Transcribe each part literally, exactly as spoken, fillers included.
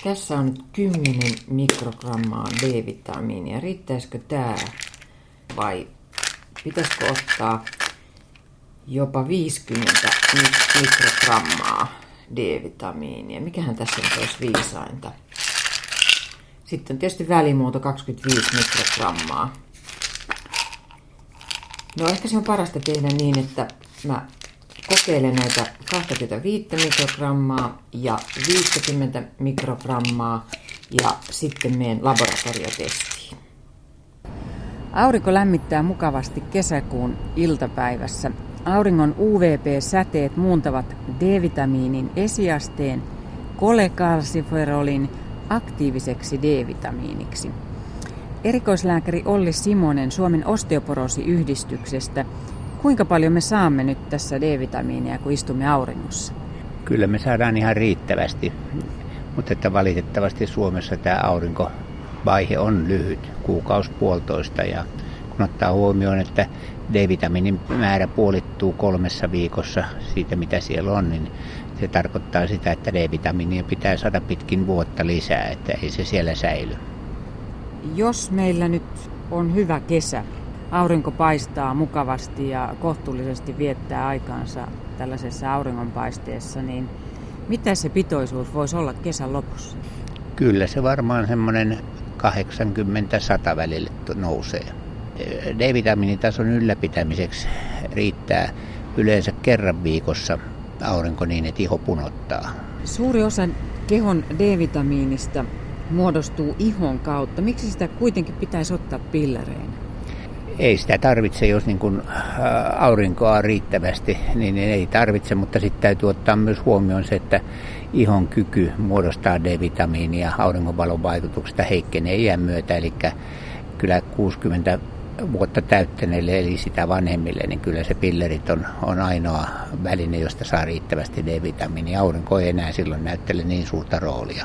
Tässä on nyt kymmenen mikrogrammaa D-vitamiinia. Riittäisikö tämä vai pitäisikö ottaa jopa viisikymmentä mikrogrammaa D-vitamiinia? Mikähän tässä nyt olisi viisainta? Sitten on tietysti välimuoto kaksikymmentäviisi mikrogrammaa. No ehkä se on parasta tehdä niin, että mä kokeilen näitä kaksikymmentäviisi mikrogrammaa ja viisikymmentä mikrogrammaa ja sitten menen laboratoriotestiin. Aurinko lämmittää mukavasti kesäkuun iltapäivässä. Auringon U V B-säteet muuntavat D-vitamiinin esiasteen kolekalsiferolin aktiiviseksi D-vitamiiniksi. Erikoislääkäri Olli Simonen Suomen osteoporoosiyhdistyksestä. Kuinka paljon me saamme nyt tässä D-vitamiinia, kun istumme auringossa? Kyllä me saadaan ihan riittävästi, mutta että valitettavasti Suomessa tämä aurinkovaihe on lyhyt, kuukausi puolitoista. Ja kun ottaa huomioon, että D-vitamiinin määrä puolittuu kolmessa viikossa siitä, mitä siellä on, niin se tarkoittaa sitä, että D-vitamiinia pitää saada pitkin vuotta lisää, että ei se siellä säily. Jos meillä nyt on hyvä kesä, aurinko paistaa mukavasti ja kohtuullisesti viettää aikaansa tällaisessa auringonpaisteessa, niin mitä se pitoisuus voisi olla kesän lopussa? Kyllä se varmaan semmoinen kahdeksankymmentä sata välille nousee. D-vitamiinitason ylläpitämiseksi riittää yleensä kerran viikossa aurinko niin, että iho punottaa. Suuri osa kehon D-vitamiinista muodostuu ihon kautta. Miksi sitä kuitenkin pitäisi ottaa pillereinä? Ei sitä tarvitse, jos niin kuin aurinkoa riittävästi, niin ei tarvitse, mutta sitten täytyy ottaa myös huomioon se, että ihon kyky muodostaa D-vitamiinia auringonvalon vaikutuksesta heikkenee iän myötä, eli kyllä kuusikymmentä vuotta täyttäneille eli sitä vanhemmille, niin kyllä se pillerit on, on ainoa väline, josta saa riittävästi D-vitamiinia. Aurinko ei enää silloin näyttele niin suurta roolia.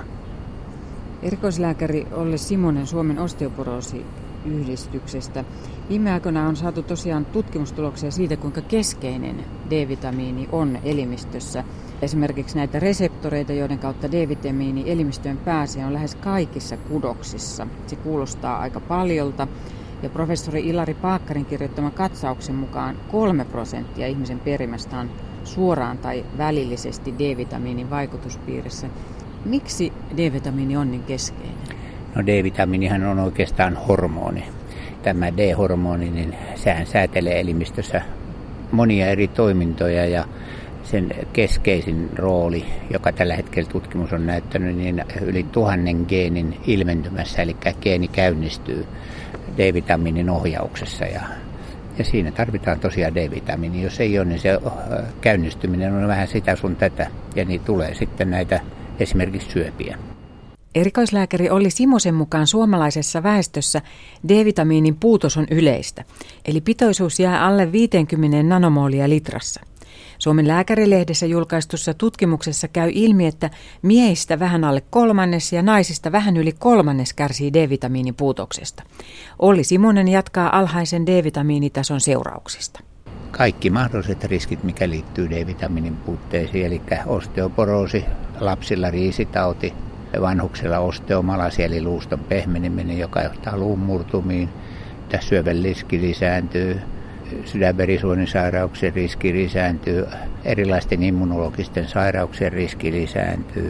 Erikoislääkäri Olli Simonen Suomen osteoporoosiyhdistyksestä. Viime aikoina on saatu tosiaan tutkimustuloksia siitä, kuinka keskeinen D-vitamiini on elimistössä. Esimerkiksi näitä reseptoreita, joiden kautta D-vitamiini elimistöön pääsee, on lähes kaikissa kudoksissa. Se kuulostaa aika paljolta. Ja professori Ilari Paakkarin kirjoittaman katsauksen mukaan kolme prosenttia ihmisen perimästä on suoraan tai välillisesti D-vitamiinin vaikutuspiirissä. Miksi D-vitamiini on niin keskeinen? No D-vitamiinihan on oikeastaan hormoni. Tämä D-hormoni, niin sehän säätelee elimistössä monia eri toimintoja ja sen keskeisin rooli, joka tällä hetkellä tutkimus on näyttänyt, niin yli tuhannen geenin ilmentymässä, eli geeni käynnistyy D-vitamiinin ohjauksessa ja, ja siinä tarvitaan tosiaan D-vitamiini. Jos ei ole, niin se käynnistyminen on vähän sitä sun tätä ja niin tulee sitten näitä esimerkiksi syöpiä. Erikoislääkäri Olli Simosen mukaan suomalaisessa väestössä D-vitamiinin puutos on yleistä, eli pitoisuus jää alle viisikymmentä nanomolia litrassa. Suomen lääkärilehdessä julkaistussa tutkimuksessa käy ilmi, että miehistä vähän alle kolmannes ja naisista vähän yli kolmannes kärsii D-vitamiinin puutoksesta. Olli Simonen jatkaa alhaisen D-vitamiinitason seurauksista. Kaikki mahdolliset riskit, mikä liittyy D-vitamiinin puutteisiin, eli osteoporoosi, lapsilla riisitauti, vanhuksilla osteomalasia eli luuston pehmeneminen, joka johtaa luun murtumiin, syövän riski lisääntyy, sydänverisuonisairauksien riski lisääntyy, erilaisten immunologisten sairauksien riski lisääntyy,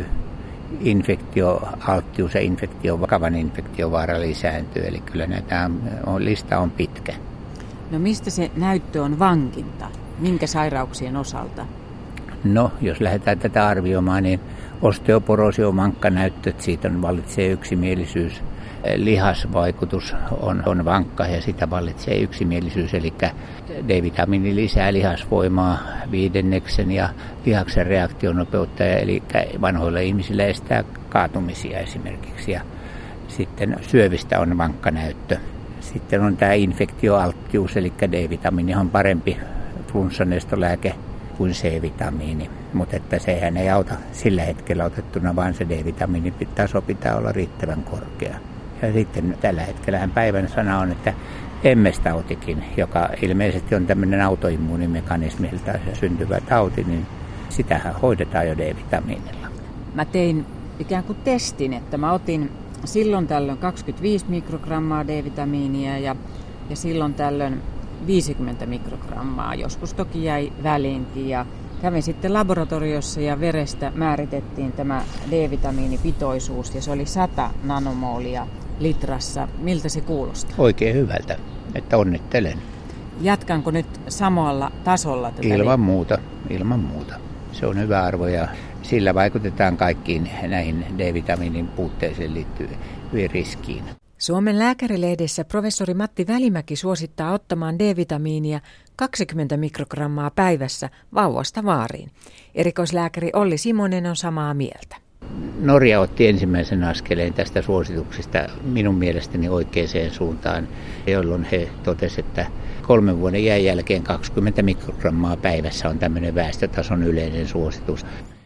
infektioalttius ja infektio, vakavan infektiovaara lisääntyy, eli kyllä näitä on, lista on pitkä. No mistä se näyttö on vankinta? Minkä sairauksien osalta? No, jos lähdetään tätä arvioimaan, niin osteoporoosi on vankka näyttö, että siitä on vallitsee yksimielisyys. Lihasvaikutus on, on vankka ja sitä vallitsee yksimielisyys, eli D-vitamiini lisää lihasvoimaa viidenneksen ja lihaksen reaktionopeutta, eli vanhoilla ihmisillä estää kaatumisia esimerkiksi. Ja sitten syövistä on vankka näyttö. Sitten on tämä infektioalttius, eli D-vitamiini on parempi flunssanestolääke kuin C-vitamiini, mutta että sehän ei auta sillä hetkellä otettuna, vaan se D-vitamiinin taso pitää olla riittävän korkea. Ja sitten tällä hetkellä päivän sana on, että M S-tautikin, joka ilmeisesti on tämmöinen autoimmuunimekanismilta syntyvä tauti, niin sitähän hoidetaan jo D-vitamiinilla. Mä tein ikään kuin testin, että mä otin silloin tällöin kaksikymmentäviisi mikrogrammaa D-vitamiinia ja, ja silloin tällöin viisikymmentä mikrogrammaa. Joskus toki jäi väliinkin ja kävin sitten laboratoriossa ja verestä määritettiin tämä D-vitamiinipitoisuus ja se oli sata nanomolia litrassa. Miltä se kuulostaa? Oikein hyvältä, että onnittelen. Jatkanko nyt samalla tasolla tätä? Ilman muuta, ilman muuta. Se on hyvä arvo ja sillä vaikutetaan kaikkiin näihin D-vitamiinin puutteeseen liittyviin riskiin. Suomen lääkärilehdessä professori Matti Välimäki suosittaa ottamaan D-vitamiinia kaksikymmentä mikrogrammaa päivässä vauvasta vaariin. Erikoislääkäri Olli Simonen on samaa mieltä. Norja otti ensimmäisen askeleen tästä suosituksesta minun mielestäni oikeaan suuntaan, jolloin he totesivat, että kolmen vuoden iän jälkeen kaksikymmentä mikrogrammaa päivässä on tämmöinen väestötason yleinen suositus.